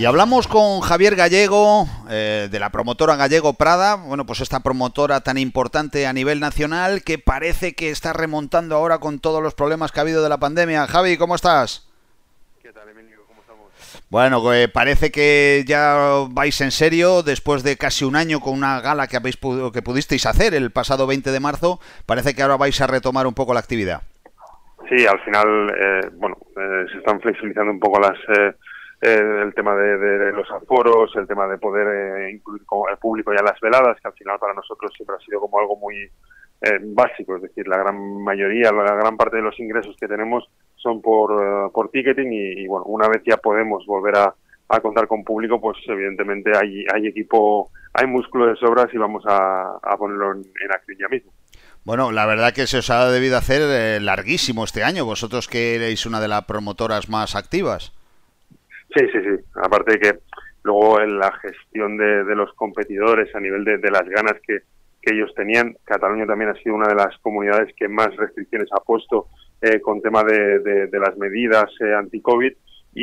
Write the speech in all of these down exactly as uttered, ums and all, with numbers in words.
Y hablamos con Javier Gallego, eh, de la promotora Gallego Prada, bueno, pues esta promotora tan importante a nivel nacional que parece que está remontando ahora con todos los problemas que ha habido de la pandemia. Javi, ¿cómo estás? ¿Qué tal, Emilio? ¿Cómo estamos? Bueno, eh, parece que ya vais en serio después de casi un año con una gala que habéis que pudisteis hacer el pasado veinte de marzo. Parece que ahora vais a retomar un poco la actividad. Sí, al final, eh, bueno, eh, se están flexibilizando un poco las eh, eh, el tema de, de los aforos, el tema de poder eh, incluir como el público ya en las veladas, que al final para nosotros siempre ha sido como algo muy eh, básico, es decir, la gran mayoría, la gran parte de los ingresos que tenemos son por, uh, por ticketing y, y, bueno, una vez ya podemos volver a, a contar con público, pues evidentemente hay, hay equipo, hay músculo de sobras y vamos a, a ponerlo en, en acción ya mismo. Bueno, la verdad que se os ha debido hacer eh, larguísimo este año, vosotros que erais una de las promotoras más activas. Sí, sí, sí. Aparte de que luego en la gestión de, de los competidores a nivel de, de las ganas que, que ellos tenían, Cataluña también ha sido una de las comunidades que más restricciones ha puesto eh, con tema de, de, de las medidas eh, anti-COVID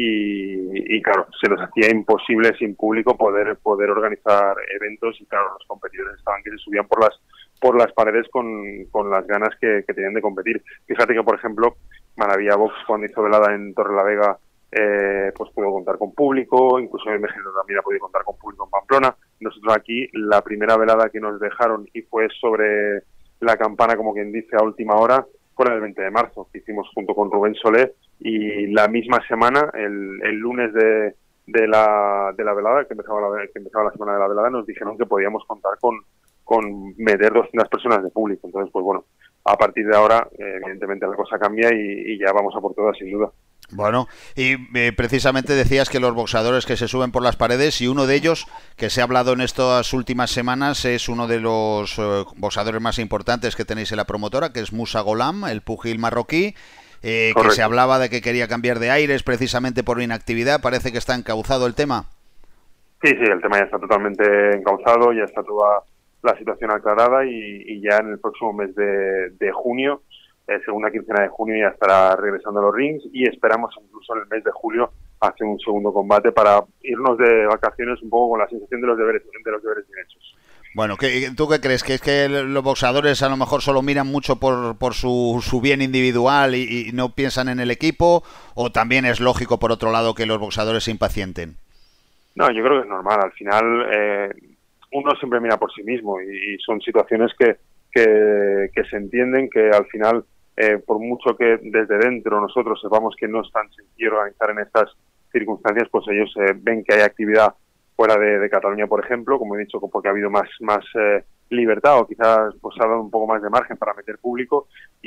y, y claro, se nos hacía imposible sin público poder poder organizar eventos y claro, los competidores estaban que se subían por las por las paredes con, con las ganas que, que tenían de competir. Fíjate que, por ejemplo, Maravilla Box cuando hizo velada en Torrelavega Eh, pues pudo contar con público, incluso en México también ha podido contar con público en Pamplona. Nosotros aquí, la primera velada que nos dejaron y fue sobre la campana, como quien dice, a última hora, fue el veinte de marzo, que hicimos junto con Rubén Solé, y la misma semana, el, el lunes de, de, la, de la velada, que empezaba la, que empezaba la semana de la velada, nos dijeron que podíamos contar con, con meter doscientas personas de público. Entonces, pues bueno, a partir de ahora, eh, evidentemente la cosa cambia y, y ya vamos a por todas, sin duda. Bueno, y eh, precisamente decías que los boxadores que se suben por las paredes y uno de ellos que se ha hablado en estas últimas semanas es uno de los eh, boxadores más importantes que tenéis en la promotora, que es Musa Golam, el pugil marroquí, eh, que se hablaba de que quería cambiar de aires precisamente por inactividad. Parece que está encauzado el tema. Sí, sí, el tema ya está totalmente encauzado, ya está toda la situación aclarada y, y ya en el próximo mes de, de junio Eh, segunda quincena de junio ya estará regresando a los rings y esperamos incluso en el mes de julio hacer un segundo combate para irnos de vacaciones un poco con la sensación de los deberes de los deberes bien hechos. Bueno, ¿qué, ¿tú qué crees? ¿Que es que los boxadores a lo mejor solo miran mucho por, por su, su bien individual y, y no piensan en el equipo? ¿O también es lógico, por otro lado, que los boxadores se impacienten? No, yo creo que es normal. Al final eh, uno siempre mira por sí mismo y, y son situaciones que, que, que se entienden, que al final Eh, por mucho que desde dentro nosotros sepamos que no es tan sencillo organizar en estas circunstancias, pues ellos eh, ven que hay actividad fuera de, de Cataluña, por ejemplo, como he dicho, porque ha habido más más eh, libertad o quizás pues ha dado un poco más de margen para meter público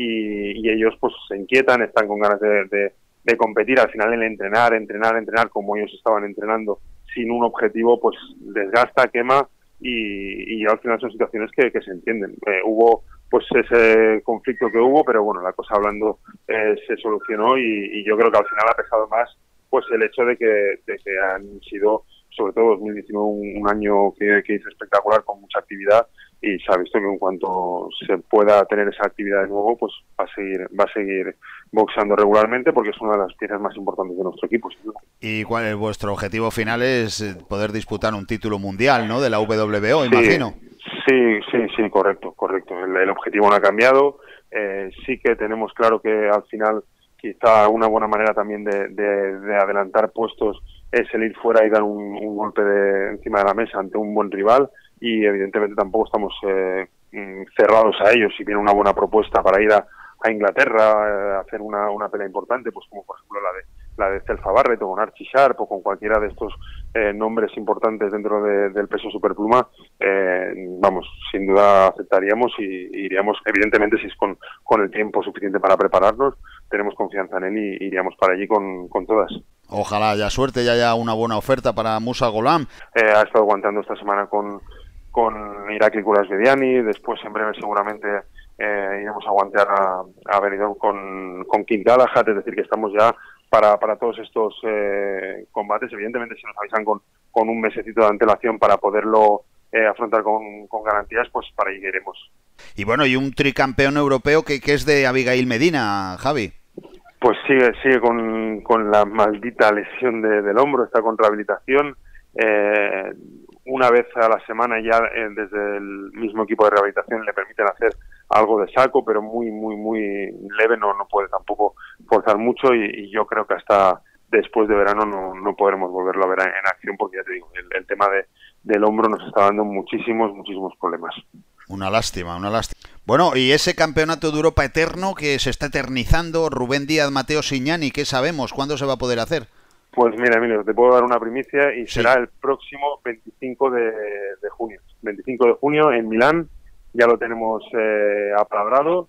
y, y ellos pues se inquietan, están con ganas de, de, de competir. Al final el entrenar, entrenar, entrenar como ellos estaban entrenando sin un objetivo, pues desgasta, quema y, y al final son situaciones que, que se entienden. Eh, hubo pues ese conflicto que hubo, pero bueno, la cosa hablando eh, se solucionó y, y yo creo que al final ha pesado más pues el hecho de que, de que han sido, sobre todo dos mil diecinueve, un, un año que, que hizo espectacular con mucha actividad y se ha visto que en cuanto se pueda tener esa actividad de nuevo, pues va a seguir va a seguir boxeando regularmente porque es una de las piezas más importantes de nuestro equipo. ¿Sí? ¿Y cuál es vuestro objetivo final? Es poder disputar un título mundial, ¿no? De la W W O, imagino. Sí, sí, sí, correcto, correcto. El, el objetivo no ha cambiado. Eh, sí que tenemos claro que al final quizá una buena manera también de, de, de adelantar puestos es el ir fuera y dar un, un golpe de, encima de la mesa ante un buen rival y evidentemente tampoco estamos eh, cerrados a ellos. Si viene una buena propuesta para ir a, a Inglaterra a eh, hacer una, una pelea importante, pues como por ejemplo la de la de Celfa Barret o con Archie Sharp o con cualquiera de estos eh, nombres importantes dentro de, del peso superpluma, eh, vamos, sin duda aceptaríamos y, y iríamos, evidentemente si es con, con el tiempo suficiente para prepararnos, tenemos confianza en él y iríamos para allí con, con todas. Ojalá haya suerte y haya una buena oferta para Musa Golam. Eh, ha estado aguantando esta semana con, con Irakli Kurasbediani, después en breve seguramente eh, iremos a aguantar a, a Benidorm con, con King Galahad, es decir que estamos ya para para todos estos eh, combates. Evidentemente si nos avisan con, con un mesecito de antelación para poderlo eh, afrontar con, con garantías, pues para allí iremos. Y bueno, y un tricampeón europeo que, que es de Abigail Medina, Javi. Pues sigue, sigue con, con la maldita lesión de, del hombro, está con rehabilitación. Eh, una vez a la semana ya eh, desde el mismo equipo de rehabilitación le permiten hacer algo de saco, pero muy, muy, muy leve, no, no puede tampoco forzar mucho y, y yo creo que hasta después de verano no, no podremos volverlo a ver en, en acción porque ya te digo, el, el tema de, del hombro nos está dando muchísimos, muchísimos problemas. Una lástima, una lástima. Bueno, y ese campeonato de Europa eterno que se está eternizando, Rubén Díaz, Mateo Signani, ¿qué sabemos? ¿Cuándo se va a poder hacer? Pues mira, Emilio, te puedo dar una primicia y sí. será el próximo veinticinco de, de junio. veinticinco de junio en Milán, ya lo tenemos eh, apalabrado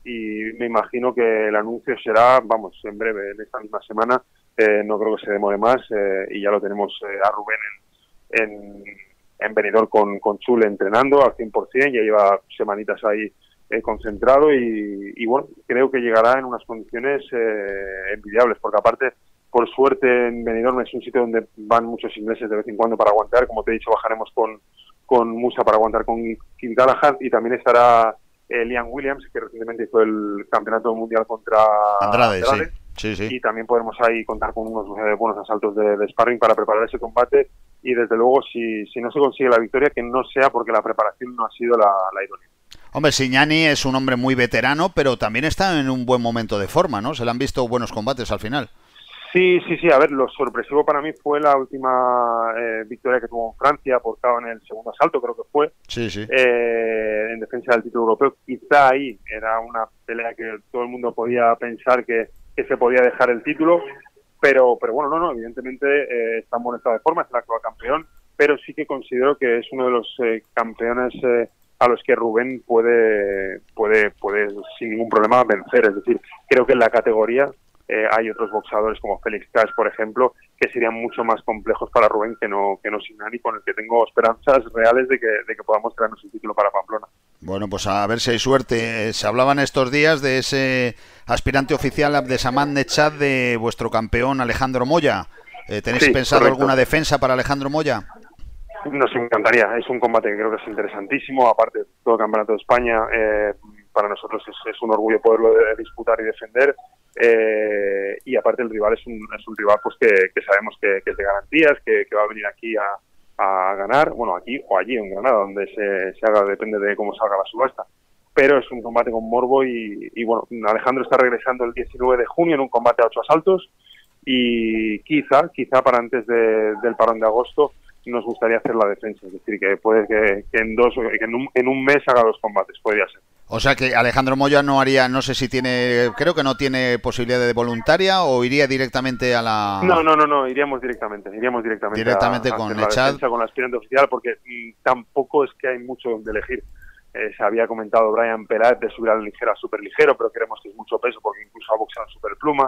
y me imagino que el anuncio será, vamos, en breve, en esta misma semana, eh, no creo que se demore más eh, y ya lo tenemos eh, a Rubén en, en, en Benidorm con, con Chule entrenando al cien por cien, ya lleva semanitas ahí eh, concentrado y, y bueno, creo que llegará en unas condiciones eh, envidiables, porque aparte, por suerte en Benidorm es un sitio donde van muchos ingleses de vez en cuando para aguantar, como te he dicho, bajaremos con, con Musa para aguantar con Kim Gallagher y también estará eh, Liam Williams, que recientemente hizo el campeonato mundial contra Andrade, Andrade. Sí. Sí, sí. Y también podremos ahí contar con unos eh, buenos asaltos de, de sparring para preparar ese combate y desde luego si, si no se consigue la victoria que no sea porque la preparación no ha sido la, la idónea. Hombre, Signani es un hombre muy veterano, pero también está en un buen momento de forma, ¿no? Se le han visto buenos combates al final. Sí, sí, sí. A ver, lo sorpresivo para mí fue la última eh, victoria que tuvo en Francia, por K O en el segundo asalto, creo que fue. Sí, sí. Eh, en defensa del título europeo. Quizá ahí era una pelea que todo el mundo podía pensar que, que se podía dejar el título, pero pero bueno, no, no, evidentemente eh, está en buen estado de forma, es el actual campeón, pero sí que considero que es uno de los eh, campeones eh, a los que Rubén puede, puede, puede sin ningún problema vencer. Es decir, creo que en la categoría Eh, hay otros boxeadores como Félix Cash, por ejemplo, que serían mucho más complejos para Rubén que no que no Signani, con el que tengo esperanzas reales de que, de que podamos traernos el título para Pamplona. Bueno, pues a ver si hay suerte. Se hablaban estos días de ese aspirante oficial de Samad Nechad de vuestro campeón Alejandro Moya. Eh, ¿Tenéis sí, pensado correcto. alguna defensa para Alejandro Moya? Nos encantaría, es un combate que creo que es interesantísimo, aparte de todo el campeonato de España, eh, para nosotros es, es un orgullo poderlo de disputar y defender. Eh, y aparte el rival es un, es un rival pues que, que sabemos que, que es de garantías, que, que va a venir aquí a, a ganar, bueno, aquí o allí en Granada, donde se, se haga, depende de cómo salga la subasta, pero es un combate con morbo y, y bueno, Alejandro está regresando el diecinueve de junio en un combate a ocho asaltos y quizá, quizá para antes de, del parón de agosto nos gustaría hacer la defensa, es decir, que puede que, que en dos que en un, en un mes haga dos combates, podría ser. O sea que Alejandro Moya no haría, no sé si tiene, creo que no tiene posibilidad de voluntaria o iría directamente a la... No, no, no, no, iríamos directamente, iríamos directamente, directamente a, a con hacer la Nechad. defensa, con la aspirante oficial, porque mm, tampoco es que hay mucho donde elegir. Eh, se había comentado Brian Peláez de subir al ligero a super ligero, pero creemos que es mucho peso porque incluso ha boxeado en superpluma.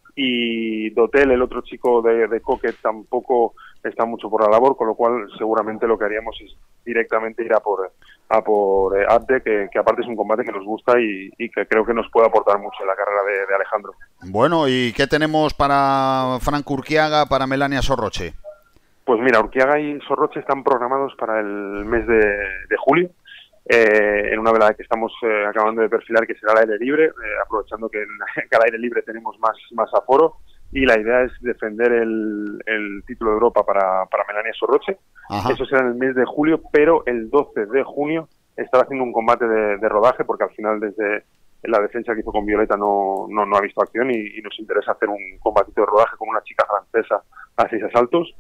Y Dotel, el otro chico de, de Coque, tampoco está mucho por la labor, con lo cual seguramente lo que haríamos es directamente ir a por a por eh, Abde, que, que aparte es un combate que nos gusta y, y que creo que nos puede aportar mucho en la carrera de, de Alejandro. Bueno, ¿y qué tenemos para Franco Urquiaga, para Melania Sorroche? Pues mira, Urquiaga y Sorroche están programados para el mes de, de julio, eh, en una velada que estamos eh, acabando de perfilar, que será al aire libre, eh, aprovechando que, en, que al aire libre tenemos más, más aforo, y la idea es defender el, el título de Europa para, para Melania Sorroche. Ajá. Eso será en el mes de julio, pero el doce de junio estará haciendo un combate de, de rodaje, porque al final desde la defensa que hizo con Violeta no, no, no ha visto acción y, y nos interesa hacer un combatito de rodaje con una chica francesa a seis asaltos.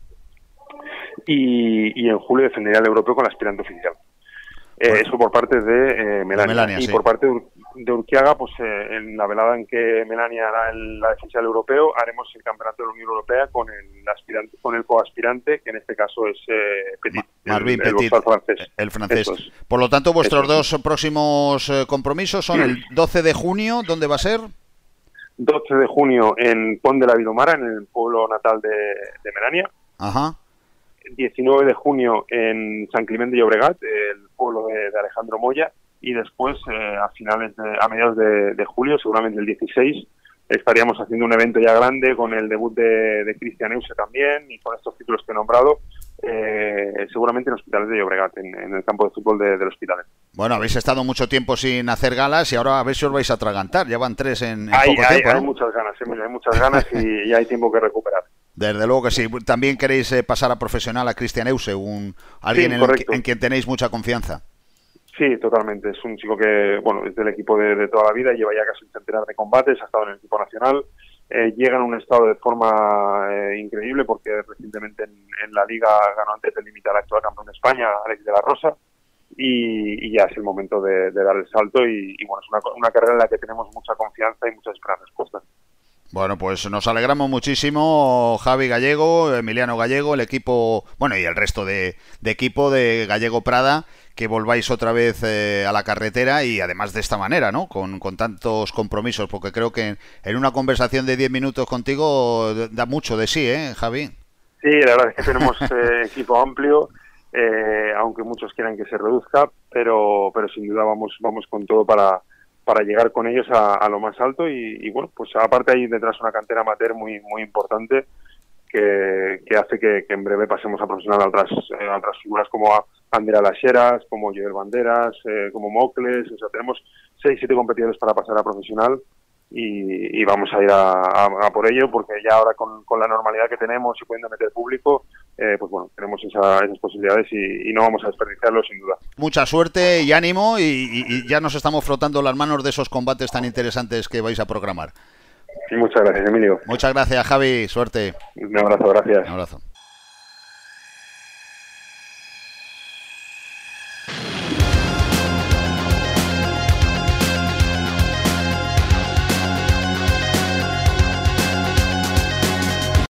Y, y en julio defendería el europeo con la aspirante oficial. Eh, bueno. Eso por parte de eh, Melania. Melania. Y sí. Por parte de, Ur de Urquiaga, pues eh, en la velada en que Melania hará el, la defensa del europeo, haremos el campeonato de la Unión Europea con el aspirante, con el coaspirante, que en este caso es eh, Petit, Marvin el, Petit, el francés. El francés. Es. Por lo tanto, vuestros Eso dos es. próximos eh, compromisos son el doce de junio, ¿dónde va a ser? doce de junio en Pont de la Vidomara, en el pueblo natal de, de Melania. Ajá. diecinueve de junio en San Climent de Llobregat, el pueblo de, de Alejandro Moya, y después eh, a finales de, a mediados de, de julio, seguramente el dieciséis, estaríamos haciendo un evento ya grande con el debut de, de Cristian Euse también y con estos títulos que he nombrado eh, seguramente en Hospitalet de Llobregat, en, en el campo de fútbol de, del Hospitalet. Bueno, habéis estado mucho tiempo sin hacer galas y ahora a ver si os vais a atragantar. Ya van tres en, en hay, poco hay, tiempo, ¿no? Hay muchas ganas, hay muchas ganas y, y hay tiempo que recuperar. Desde luego que sí. También queréis eh, pasar a profesional a Cristian Euse, un, alguien sí, en, el, en quien tenéis mucha confianza. Sí, totalmente. Es un chico que, bueno, es del equipo de, de toda la vida, lleva ya casi un centenar de combates, ha estado en el equipo nacional, eh, llega en un estado de forma eh, increíble porque recientemente en, en la Liga ganó ante el límite al actual campeón de España, Alex de la Rosa, y, y ya es el momento de, de dar el salto y, y bueno, es una, una carrera en la que tenemos mucha confianza y muchas esperanzas puestas. Bueno, pues nos alegramos muchísimo, Javi Gallego, Emiliano Gallego, el equipo, bueno, y el resto de, de equipo de Gallego Prada, que volváis otra vez eh, a la carretera y además de esta manera, ¿no? Con, con tantos compromisos, porque creo que en una conversación de diez minutos contigo da mucho de sí, ¿eh, Javi? Sí, la verdad es que tenemos eh, equipo amplio, eh, aunque muchos quieran que se reduzca, pero, pero sin duda vamos, vamos con todo para... para llegar con ellos a, a lo más alto y, y bueno, pues aparte hay detrás una cantera amateur muy muy importante que, que hace que, que en breve pasemos a profesional a otras, eh, a otras figuras como a Andrea Laxeras, como Joel Banderas, eh, como Mocles, o sea, tenemos seis, siete competidores para pasar a profesional y, y vamos a ir a, a, a por ello porque ya ahora con, con la normalidad que tenemos y pudiendo meter público, eh, pues bueno, tenemos esa, esas posibilidades y, y no vamos a desperdiciarlo sin duda. Mucha suerte y ánimo y, y, y ya nos estamos frotando las manos de esos combates tan interesantes que vais a programar. Sí, muchas gracias, Emilio. Muchas gracias, Javi, suerte. Un abrazo, gracias. Un abrazo.